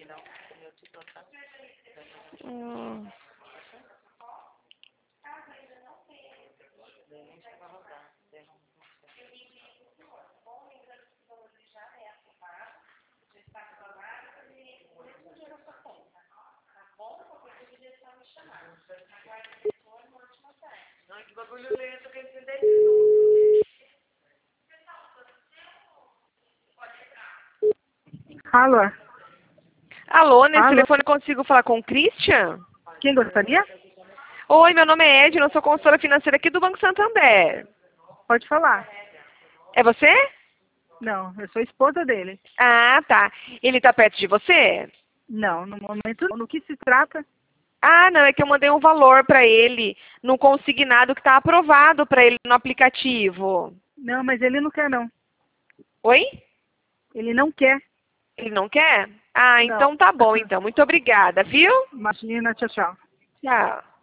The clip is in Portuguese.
Hum. Ai, que bagulho lento que ele tem. Alô? Alô, nesse Alô? telefone eu consigo falar com o Christian? Quem gostaria? Oi, meu nome é Edna, eu sou consultora financeira aqui do Banco Santander. Pode falar. É você? Não, eu sou esposa dele. Ah, tá. Ele tá perto de você? Não, no momento não. No que se trata? Ah, não, é que eu mandei um valor para ele no consignado que está aprovado para ele no aplicativo. Não, mas ele não quer não. Oi? Ele não quer. Ele não quer? Ah, Não. então tá bom, então. Muito obrigada, viu? Imagina, tchau, tchau. Tchau.